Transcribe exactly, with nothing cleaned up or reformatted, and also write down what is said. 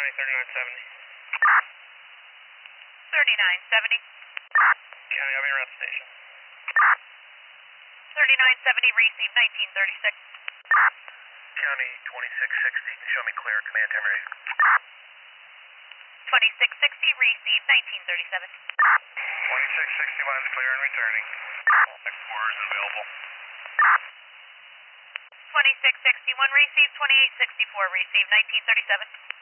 County thirty-nine seventy. thirty-nine seventy. County, I'll be around the station. thirty-nine seventy, receive nineteen thirty-six. County twenty-six sixty, show me clear, command terminated. twenty-six sixty, receive nineteen thirty-seven. twenty-six sixty-one is clear and returning. X four is available. twenty-six sixty-one, receive twenty-eight sixty-four, receive nineteen thirty-seven.